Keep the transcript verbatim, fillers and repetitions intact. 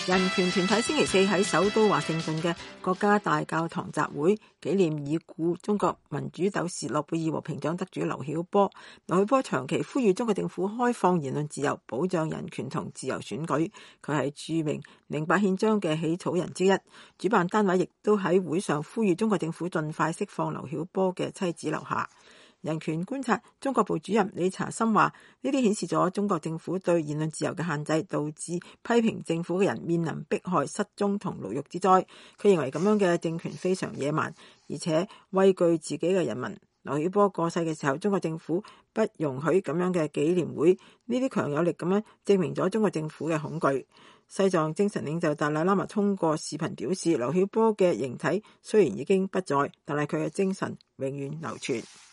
人權團體星期四喺首都華盛頓嘅國家大教堂集會，紀念已故中國民主鬥士諾貝爾和平獎得主劉曉波。劉曉波長期呼籲中國政府開放言論自由，保障人權同自由選舉。佢係著名零八憲章嘅起草人之一。主辦單位亦都喺會上呼籲中國政府盡快釋放劉曉波嘅妻子劉霞。人權觀察中國部主任李查森話：呢啲顯示咗中國政府對言論自由嘅限制，導致批評政府嘅人面臨迫害、失蹤同牢獄之災。佢認為咁樣嘅政權非常野蠻，而且畏懼自己嘅人民。劉曉波過世嘅時候，中國政府不容許咁樣嘅紀念會，呢啲強有力咁樣證明咗中國政府嘅恐懼。西藏精神領袖達賴喇嘛通過視頻表示，劉曉波嘅形體雖然已經不在，但係佢嘅精神永遠流傳。